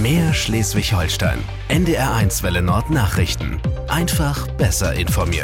Mehr Schleswig-Holstein. NDR1 Welle Nord Nachrichten. Einfach besser informiert.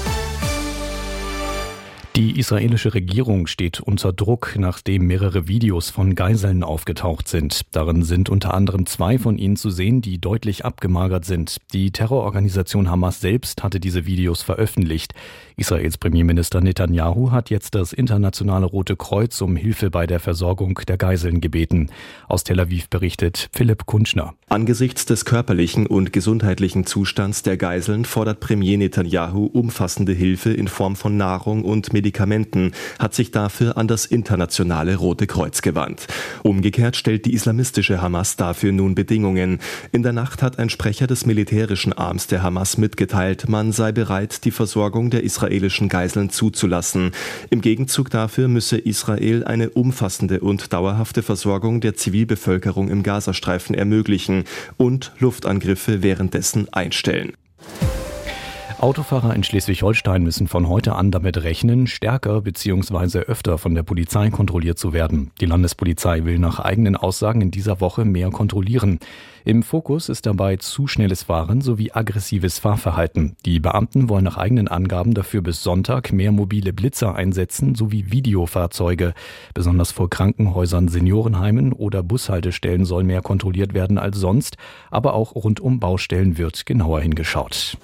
Die israelische Regierung steht unter Druck, nachdem mehrere Videos von Geiseln aufgetaucht sind. Darin sind unter anderem 2 von ihnen zu sehen, die deutlich abgemagert sind. Die Terrororganisation Hamas selbst hatte diese Videos veröffentlicht. Israels Premierminister Netanyahu hat jetzt das internationale Rote Kreuz um Hilfe bei der Versorgung der Geiseln gebeten. Aus Tel Aviv berichtet Philipp Kunschner. Angesichts des körperlichen und gesundheitlichen Zustands der Geiseln fordert Premier Netanyahu umfassende Hilfe in Form von Nahrung und Medikamenten, hat sich dafür an das internationale Rote Kreuz gewandt. Umgekehrt stellt die islamistische Hamas dafür nun Bedingungen. In der Nacht hat ein Sprecher des militärischen Arms der Hamas mitgeteilt, man sei bereit, die Versorgung der israelischen Geiseln zuzulassen. Im Gegenzug dafür müsse Israel eine umfassende und dauerhafte Versorgung der Zivilbevölkerung im Gazastreifen ermöglichen und Luftangriffe währenddessen einstellen. Autofahrer in Schleswig-Holstein müssen von heute an damit rechnen, stärker bzw. öfter von der Polizei kontrolliert zu werden. Die Landespolizei will nach eigenen Aussagen in dieser Woche mehr kontrollieren. Im Fokus ist dabei zu schnelles Fahren sowie aggressives Fahrverhalten. Die Beamten wollen nach eigenen Angaben dafür bis Sonntag mehr mobile Blitzer einsetzen sowie Videofahrzeuge. Besonders vor Krankenhäusern, Seniorenheimen oder Bushaltestellen soll mehr kontrolliert werden als sonst, aber auch rund um Baustellen wird genauer hingeschaut.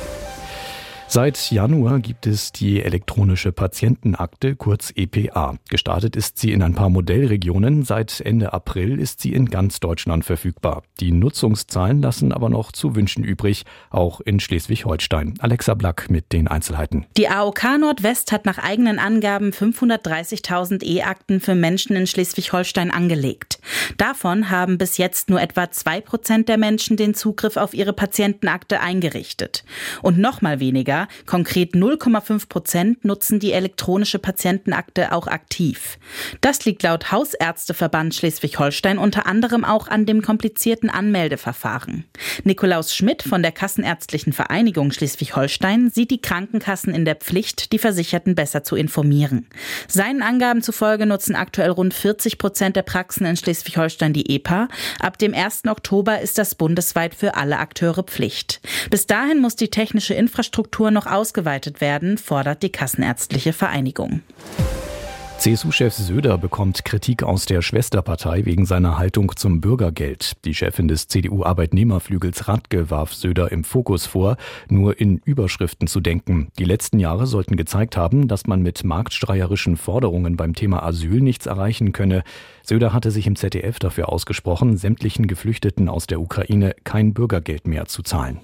Seit Januar gibt es die elektronische Patientenakte, kurz EPA. Gestartet ist sie in ein paar Modellregionen. Seit Ende April ist sie in ganz Deutschland verfügbar. Die Nutzungszahlen lassen aber noch zu wünschen übrig, auch in Schleswig-Holstein. Alexa Black mit den Einzelheiten. Die AOK Nordwest hat nach eigenen Angaben 530.000 E-Akten für Menschen in Schleswig-Holstein angelegt. Davon haben bis jetzt nur etwa 2% der Menschen den Zugriff auf ihre Patientenakte eingerichtet. Und noch mal weniger, konkret 0,5%, nutzen die elektronische Patientenakte auch aktiv. Das liegt laut Hausärzteverband Schleswig-Holstein unter anderem auch an dem komplizierten Anmeldeverfahren. Nikolaus Schmidt von der Kassenärztlichen Vereinigung Schleswig-Holstein sieht die Krankenkassen in der Pflicht, die Versicherten besser zu informieren. Seinen Angaben zufolge nutzen aktuell rund 40% der Praxen in Schleswig-Holstein die EPA. Ab dem 1. Oktober ist das bundesweit für alle Akteure Pflicht. Bis dahin muss die technische Infrastruktur noch ausgeweitet werden, fordert die Kassenärztliche Vereinigung. CSU-Chef Söder bekommt Kritik aus der Schwesterpartei wegen seiner Haltung zum Bürgergeld. Die Chefin des CDU-Arbeitnehmerflügels Radke warf Söder im Fokus vor, nur in Überschriften zu denken. Die letzten Jahre sollten gezeigt haben, dass man mit marktstreierischen Forderungen beim Thema Asyl nichts erreichen könne. Söder hatte sich im ZDF dafür ausgesprochen, sämtlichen Geflüchteten aus der Ukraine kein Bürgergeld mehr zu zahlen.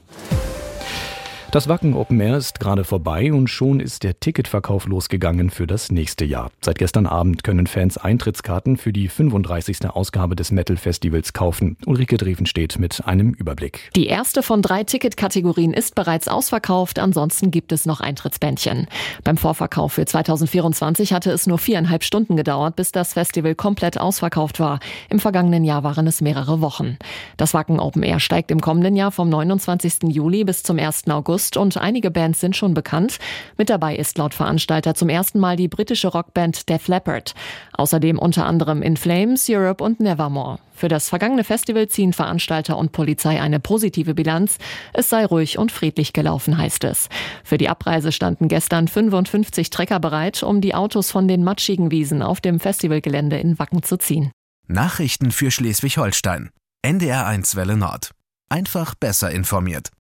Das Wacken Open Air ist gerade vorbei und schon ist der Ticketverkauf losgegangen für das nächste Jahr. Seit gestern Abend können Fans Eintrittskarten für die 35. Ausgabe des Metal-Festivals kaufen. Ulrike Drevenstedt mit einem Überblick. Die erste von 3 Ticketkategorien ist bereits ausverkauft, ansonsten gibt es noch Eintrittsbändchen. Beim Vorverkauf für 2024 hatte es nur 4,5 Stunden gedauert, bis das Festival komplett ausverkauft war. Im vergangenen Jahr waren es mehrere Wochen. Das Wacken Open Air steigt im kommenden Jahr vom 29. Juli bis zum 1. August und einige Bands sind schon bekannt. Mit dabei ist laut Veranstalter zum ersten Mal die britische Rockband Def Leppard. Außerdem unter anderem In Flames, Europe und Nevermore. Für das vergangene Festival ziehen Veranstalter und Polizei eine positive Bilanz. Es sei ruhig und friedlich gelaufen, heißt es. Für die Abreise standen gestern 55 Trecker bereit, um die Autos von den matschigen Wiesen auf dem Festivalgelände in Wacken zu ziehen. Nachrichten für Schleswig-Holstein. NDR1 Welle Nord. Einfach besser informiert.